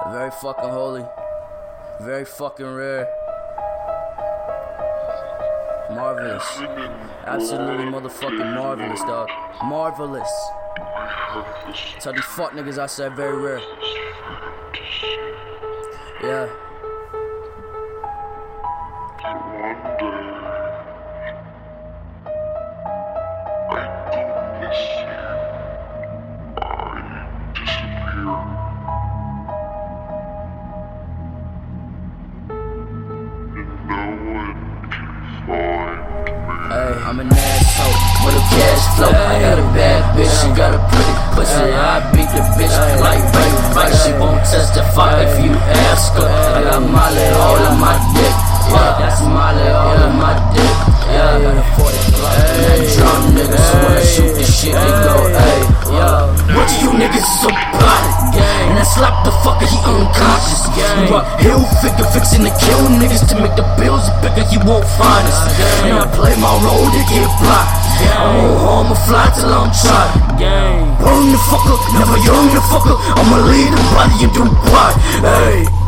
Very fucking holy. Very fucking rare. Marvelous. Absolutely motherfucking marvelous, dog. Marvelous. Tell these fuck niggas I said very rare. Yeah. Hey, I'm an asshole with a cash flow. I got a bad bitch, she got a pretty pussy. I beat the bitch like right. She won't testify if you ask her. I got Molly all on my dick. Yeah, that's Molly all on my dick. Yeah, I got a 40 Glock and that drum nigga. So when I shoot this shit, they go, hey, yo. What you niggas is about it? And I slap the fucker, he unconscious. Hill figure fixing to kill niggas to make the bills bigger, you won't find us. And I play my role to get blocked. I won't harm or fly till I'm tried. Burn the fucker, never young the fucker. I'ma leave the body and do what? Hey.